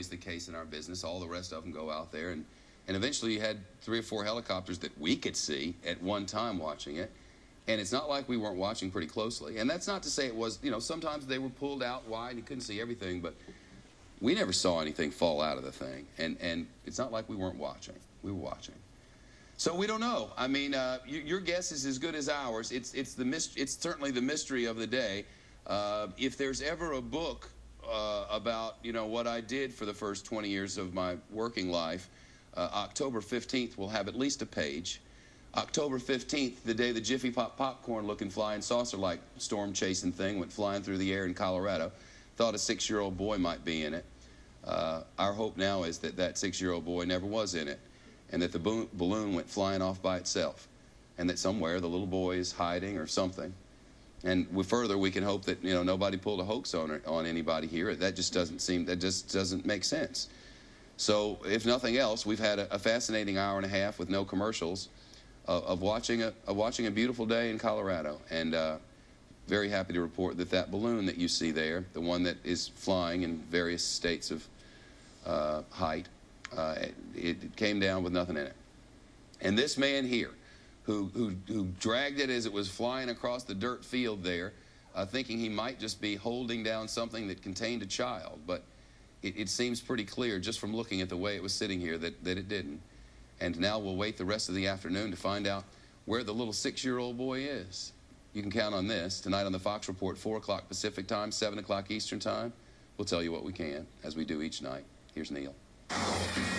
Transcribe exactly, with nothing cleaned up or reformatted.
always the case in our business. All the rest of them go out there, and, and eventually you had three or four helicopters that we could see at one time watching it. And it's not like we weren't watching pretty closely. And that's not to say it was, you know, sometimes they were pulled out wide and you couldn't see everything, but we never saw anything fall out of the thing. And, and it's not like we weren't watching. We were watching. So we don't know. I mean, uh, you, your guess is as good as ours. It's, it's, the myst it's certainly the mystery of the day. Uh, if there's ever a book uh, about, you know, what I did for the first twenty years of my working life, uh, October fifteenth will have at least a page. October fifteenth, the day the Jiffy Pop popcorn-looking flying saucer-like storm-chasing thing went flying through the air in Colorado, thought a six-year-old boy might be in it. Uh, our hope now is that that six-year-old boy never was in it, and that the bo balloon went flying off by itself, and that somewhere the little boy is hiding or something. And we, further, we can hope that, you know, nobody pulled a hoax on, on anybody here. That just doesn't seem, that just doesn't make sense. So, if nothing else, we've had a, a fascinating hour and a half with no commercials uh, of watching a of watching a beautiful day in Colorado, and uh, very happy to report that that balloon that you see there, the one that is flying in various states of uh, height, uh, it, it came down with nothing in it. And this man here, who who, who dragged it as it was flying across the dirt field there, uh, thinking he might just be holding down something that contained a child, but it, it seems pretty clear just from looking at the way it was sitting here that, that it didn't. And now we'll wait the rest of the afternoon to find out where the little six-year-old boy is. You can count on this. Tonight on the Fox Report, four o'clock Pacific time, seven o'clock Eastern time. We'll tell you what we can, as we do each night. Here's Neil.